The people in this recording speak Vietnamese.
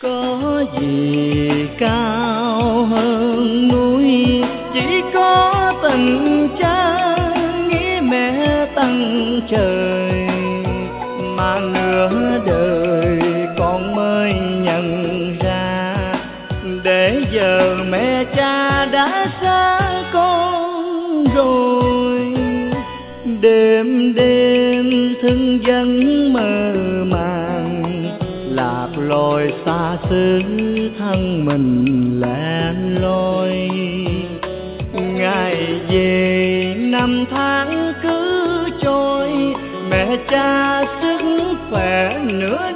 Có gì cao hơn núi, chỉ có tình cha nghĩ mẹ tặng trời, mà nửa đời con mới nhận ra, để giờ mẹ cha đã xa con rồi. Đêm đêm thức giấc mơ màng, lạc lối xa xứ thân mình lẻ loi. Ngày về năm tháng cứ trôi, mẹ cha sức khỏe nửa